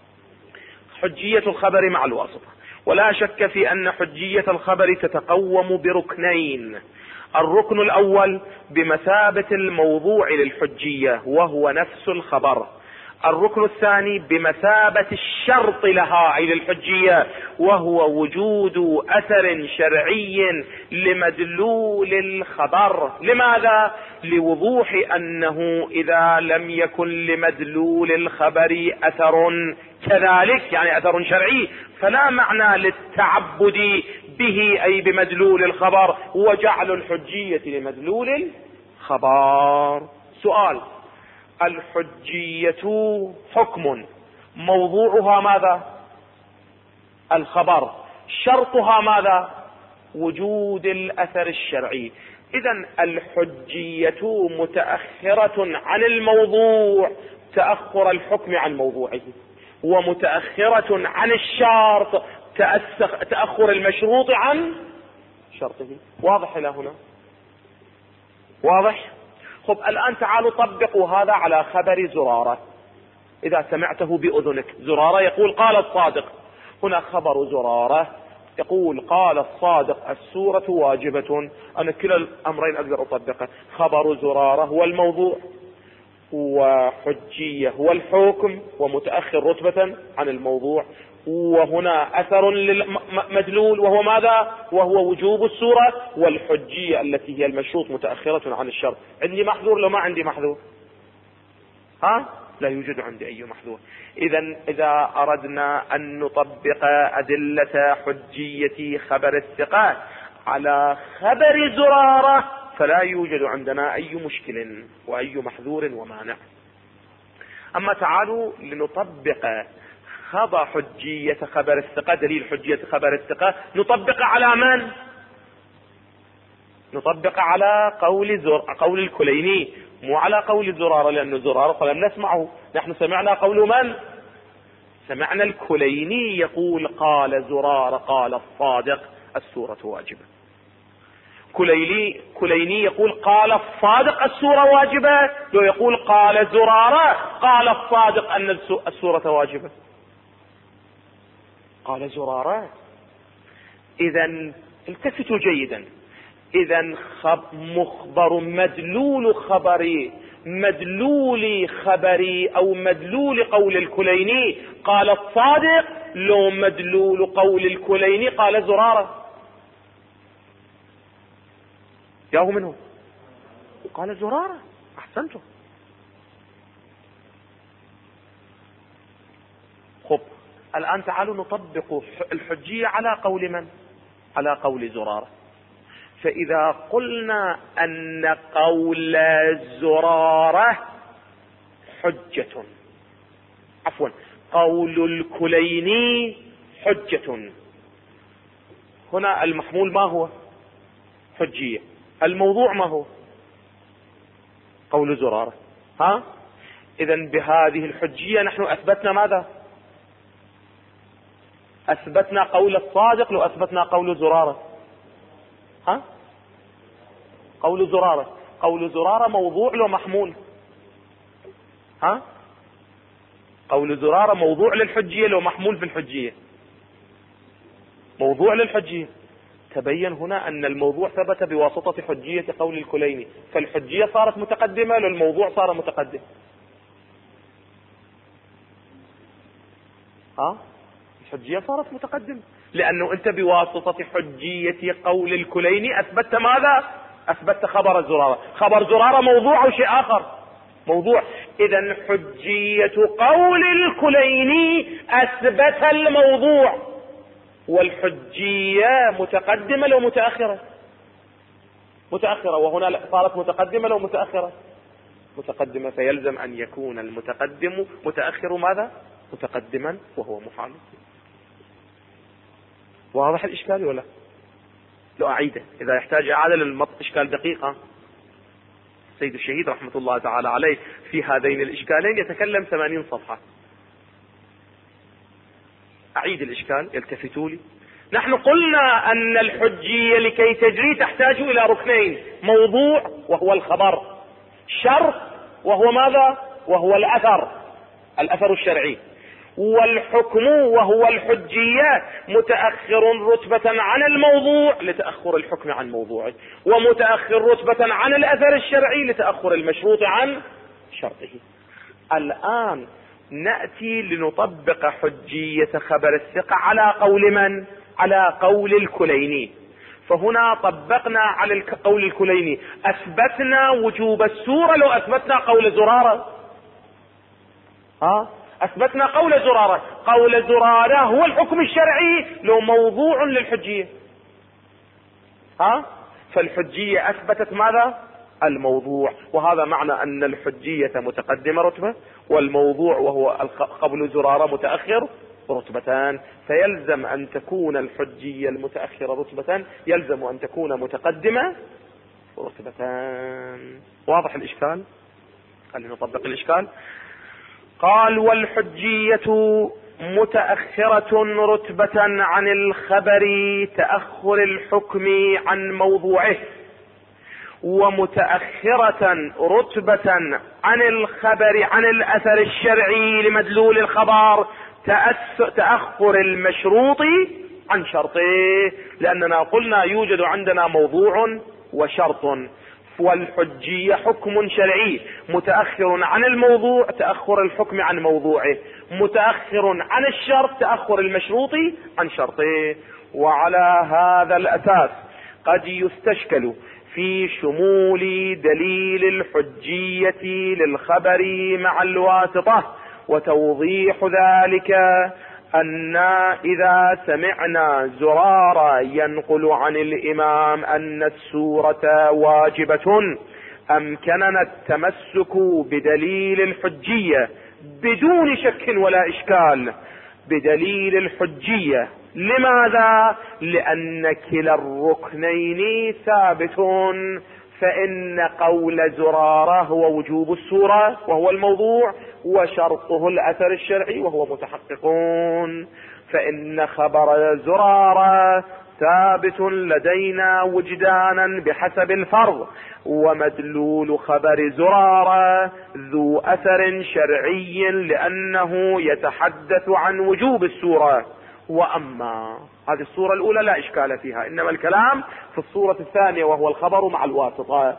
حجية الخبر مع الواسطة. ولا شك في أن حجية الخبر تتقوم بركنين. الركن الأول بمثابة الموضوع للحجية وهو نفس الخبر. الركن الثاني بمثابة الشرط لها أي للحجية وهو وجود أثر شرعي لمدلول الخبر. لماذا؟ لوضوح أنه إذا لم يكن لمدلول الخبر أثر كذلك يعني أثر شرعي فلا معنى للتعبد به أي بمدلول الخبر وجعل الحجية لمدلول الخبر. سؤال: الحجية حكم موضوعها ماذا؟ الخبر. شرطها ماذا؟ وجود الأثر الشرعي. إذن الحجية متأخرة عن الموضوع تأخر الحكم عن موضوعه، ومتأخرة عن الشرط تأخر المشروط عن شرطه. واضح إلى هنا؟ واضح؟ خب الآن تعالوا طبقوا هذا على خبر زرارة. إذا سمعته بأذنك زرارة يقول قال الصادق، هنا خبر زرارة يقول قال الصادق السورة واجبة. أنا كلا الأمرين أقدر أطبقه. خبر زرارة هو الموضوع وحجية هو الحكم ومتأخر رتبة عن الموضوع، وهنا أثر للمدلول وهو ماذا؟ وهو وجوب السورة، والحجية التي هي المشروط متأخرة عن الشرط. عندي محذور لو ما عندي محذور؟ ها؟ لا يوجد عندي أي محذور. إذا إذا أردنا أن نطبق أدلة حجية خبر الثقات على خبر زرارة فلا يوجد عندنا أي مشكل وأي محذور ومانع. أما تعالوا لنطبق خبر حجية خبر الثقة، دليل حجية خبر الثقة نطبق على من؟ نطبق على قول زر... قول الكليني، مو على قول زرارة، لأن زرارة لم نسمعه. نحن سمعنا قول من؟ سمعنا الكليني يقول قال زرارة قال الصادق السورة واجبة. كليني كليني يقول قال الصادق السورة واجبة، لو يقول قال زرارة قال الصادق أن السورة واجبة. قال زرارة. إذا التفتوا جيدا، إذا مخبر مدلول خبري مدلول خبري أو مدلول قول الكليني قال الصادق، لو مدلول قول الكليني قال زرارة. جاءه منه قال زرارة. أحسنتم. خب الآن تعالوا نطبق الحجية على قول من؟ على قول زرارة. فإذا قلنا أن قول زرارة حجة، عفوا قول الكليني حجة، هنا المحمول ما هو؟ حجية. الموضوع ما هو؟ قول زرارة. ها؟ إذن بهذه الحجية نحن أثبتنا ماذا؟ أثبتنا قول الصادق لو أثبتنا قول زرارة. ها؟ قول زرارة قول زرارة موضوع لو محمول؟ ها؟ قول زرارة موضوع للحجية لو محمول في الحجية؟ موضوع للحجية. تبين هنا أن الموضوع ثبت بواسطة حجية قول الكليني، فالحجية صارت متقدمة للموضوع صار متقدم. ها؟ الحجية صارت متقدمة لأنه أنت بواسطة حجية قول الكليني أثبتت ماذا؟ أثبتت خبر زرارة. خبر زرارة موضوع أو شيء آخر؟ موضوع. إذن حجية قول الكليني أثبت الموضوع، والحجية متقدمة لو متأخرة؟ متأخرة. وهنا صارت متقدمة لو متأخرة؟ متقدمة. فيلزم أن يكون المتقدم متأخر ماذا؟ متقدما، وهو محال. واضح الإشكال ولا؟ لو أعيده إذا يحتاج إعادة للمط إشكال دقيقة. سيد الشهيد رحمة الله تعالى عليه في هذين الإشكالين يتكلم ثمانين صفحة. أعيد الإشكال، يلتفتوا لي. نحن قلنا أن الحجية لكي تجري تحتاج إلى ركنين: موضوع وهو الخبر، شرط وهو ماذا؟ وهو الأثر، الأثر الشرعي، والحكم وهو الحجية متأخر رتبة عن الموضوع لتأخر الحكم عن موضوعه، ومتأخر رتبة عن الأثر الشرعي لتأخر المشروط عن شرطه. الآن نأتي لنطبق حجية خبر الثقة على قول من؟ على قول الكليني. فهنا طبقنا على قول الكليني، أثبتنا وجوب السورة لو أثبتنا قول زرارة. ها؟ أثبتنا قول زرارة. قول زرارة هو الحكم الشرعي لو موضوع للحجية. ها؟ فالحجية أثبتت ماذا؟ الموضوع. وهذا معنى أن الحجية متقدمة رتبة، والموضوع وهو قبل زرارة متأخر رتبتان. فيلزم أن تكون الحجية المتأخرة رتبتان، يلزم أن تكون متقدمة رتبتان. واضح الإشكال؟ خلينا نطبق الإشكال. قال: والحجية متأخرة رتبة عن الخبر تأخر الحكم عن موضوعه، ومتأخرة رتبة عن الخبر عن الأثر الشرعي لمدلول الخبر تأخر المشروط عن شرطه. لأننا قلنا يوجد عندنا موضوع وشرط، والحجية حكم شرعي متأخر عن الموضوع تأخر الحكم عن موضوعه، متأخر عن الشرط تأخر المشروط عن شرطه. وعلى هذا الأساس قد يستشكل في شمول دليل الحجية للخبر مع الواسطة، وتوضيح ذلك أن إذا سمعنا زرارة ينقل عن الإمام أن السورة واجبة أمكننا التمسك بدليل الحجية بدون شك ولا إشكال، بدليل الحجية لماذا؟ لأن كلا الركنين ثابت، فإن قول زرارة هو وجوب الصورة وهو الموضوع، وشرطه الأثر الشرعي وهو متحققون. فإن خبر زرارة ثابت لدينا وجدانا بحسب الفرض، ومدلول خبر زرارة ذو أثر شرعي لأنه يتحدث عن وجوب الصورة. وأما هذه الصورة الأولى لا إشكال فيها، إنما الكلام في الصورة الثانية وهو الخبر مع الواسطة.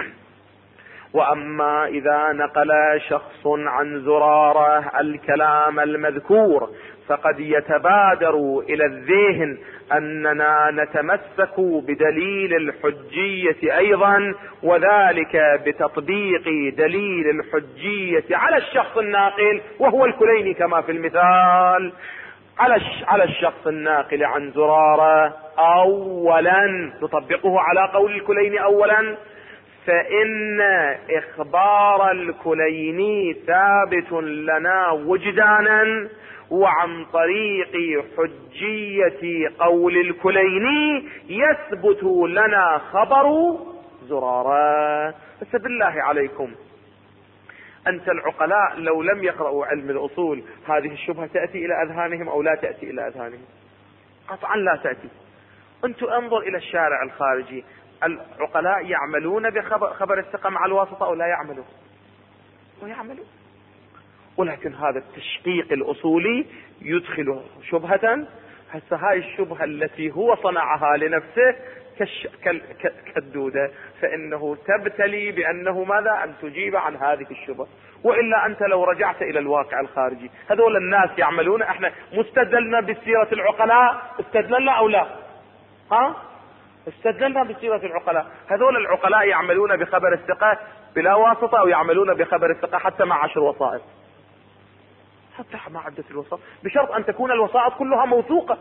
وأما إذا نقل شخص عن زرارة الكلام المذكور فقد يتبادر إلى الذهن أننا نتمسك بدليل الحجية أيضا، وذلك بتطبيق دليل الحجية على الشخص الناقل وهو الكليني كما في المثال. على الشخص الناقل عن زرارة أولا نطبقه على قول الكليني أولا، فإن إخبار الكليني ثابت لنا وجدانا، وعن طريق حجية قول الكليني يثبت لنا خبر زرارة. بس بالله عليكم، أنت العقلاء لو لم يقرأوا علم الأصول هذه الشبهة تأتي إلى أذهانهم أو لا تأتي إلى أذهانهم؟ قطعا لا تأتي. أنت انظر إلى الشارع الخارجي، العقلاء يعملون بخبر الثقة مع الواسطة أو لا يعملون؟ ويعملون. ولكن هذا التشقيق الأصولي يدخل شبهة، هسه هاي الشبهة التي هو صنعها لنفسه كالدودة، فإنه تبتلي بأنه ماذا؟ أن تجيب عن هذه الشبهة. وإلا أنت لو رجعت إلى الواقع الخارجي، هذول الناس يعملون، احنا مستدلنا بسيرة العقلاء، استدللنا أو لا؟ ها؟ استدللنا بسيرة العقلاء. هذول العقلاء يعملون بخبر الثقة بلا واسطة، أو يعملون بخبر الثقة حتى مع عشر وسائط، حتى مع عدة الوسائط، بشرط أن تكون الوسائط كلها موثوقة.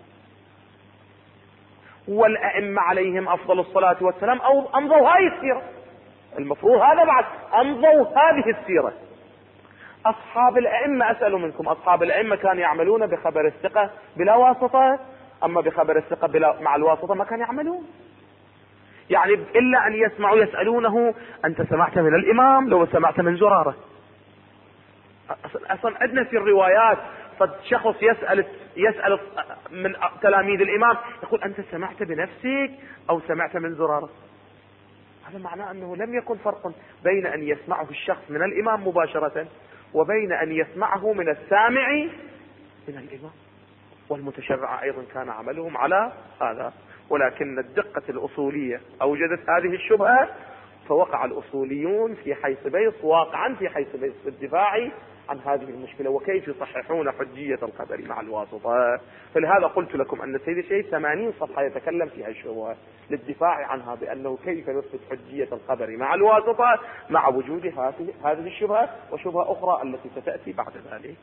والأئمة عليهم أفضل الصلاة والسلام أو أمضوا هذه السيرة، المفروض هذا بعد أمضوا هذه السيرة. أصحاب الأئمة، أسأل منكم، أصحاب الأئمة كانوا يعملون بخبر الثقة بلا واسطة، أما بخبر الثقة بلا مع الواسطة ما كانوا يعملون. يعني إلا أن يسمعوا يسألونه أنت سمعت من الإمام لو سمعت من زرارة؟ أصلا عندنا في الروايات قد شخص يسأل يسأل من تلاميذ الإمام يقول أنت سمعت بنفسك أو سمعت من زرارة؟ هذا معناه أنه لم يكن فرق بين أن يسمعه الشخص من الإمام مباشرة وبين أن يسمعه من السامع من الإمام. والمتشرع أيضا كان عملهم على هذا، ولكن الدقة الأصولية أوجدت هذه الشبهة، فوقع الأصوليون في حيث بيص واقعا في حيث بيص الدفاع عن هذه المشكلة، وكيف يصححون حجية القدر مع الواسطة. فلهذا قلت لكم أن السيد الشيخ ثمانين صفحة يتكلم فيها الشبهة للدفاع عنها، بأنه كيف نثبت حجية القدر مع الواسطة مع وجود هذه الشبهة وشبهة أخرى التي ستأتي بعد ذلك.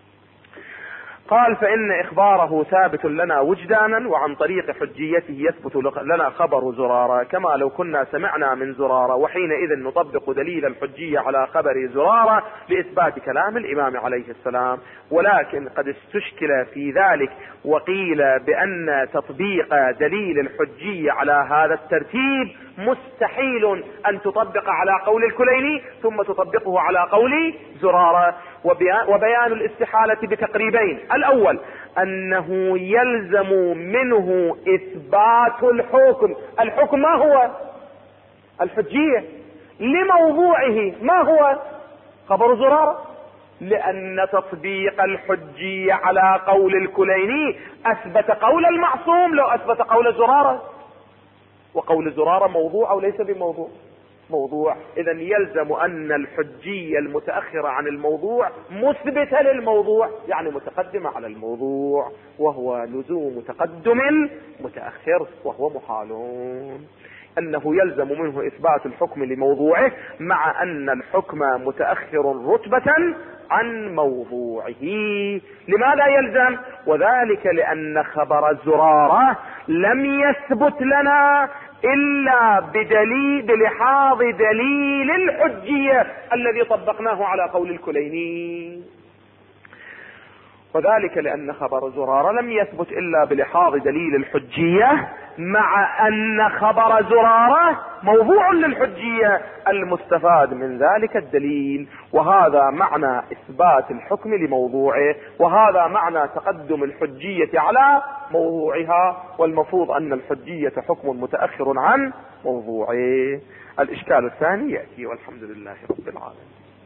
قال فإن إخباره ثابت لنا وجدانا، وعن طريق حجيته يثبت لنا خبر زرارة، كما لو كنا سمعنا من زرارة، وحينئذ نطبق دليل الحجية على خبر زرارة لإثبات كلام الإمام عليه السلام. ولكن قد استشكل في ذلك وقيل بأن تطبيق دليل الحجية على هذا الترتيب مستحيل أن تطبق على قول الكليني ثم تطبقه على قول زرارة. وبيان الاستحالة بتقريبين: الأول أنه يلزم منه إثبات الحكم. الحكم ما هو؟ الحجية. لموضوعه ما هو؟ خبر زرارة. لأن تطبيق الحجية على قول الكليني أثبت قول المعصوم لو أثبت قول زرارة، وقول زرارة موضوع أو ليس بموضوع؟ موضوع. إذن يلزم أن الحجية المتأخرة عن الموضوع مثبتة للموضوع، يعني متقدمة على الموضوع، وهو لزوم تقدم متأخر وهو محال. أنه يلزم منه إثبات الحكم لموضوعه مع أن الحكم متأخر رتبة عن موضوعه. لماذا يلزم؟ وذلك لأن خبر الزرارة لم يثبت لنا إلا بدليل بلحاظ دليل الحجية الذي طبقناه على قول الكليني. وذلك لأن خبر زرارة لم يثبت إلا بلحاظ دليل الحجية، مع أن خبر زرارة موضوع للحجية المستفاد من ذلك الدليل، وهذا معنى إثبات الحكم لموضوعه، وهذا معنى تقدم الحجية على موضوعها، والمفروض أن الحجية حكم متأخر عن موضوعه. الإشكال الثاني يأتي، والحمد لله رب العالمين.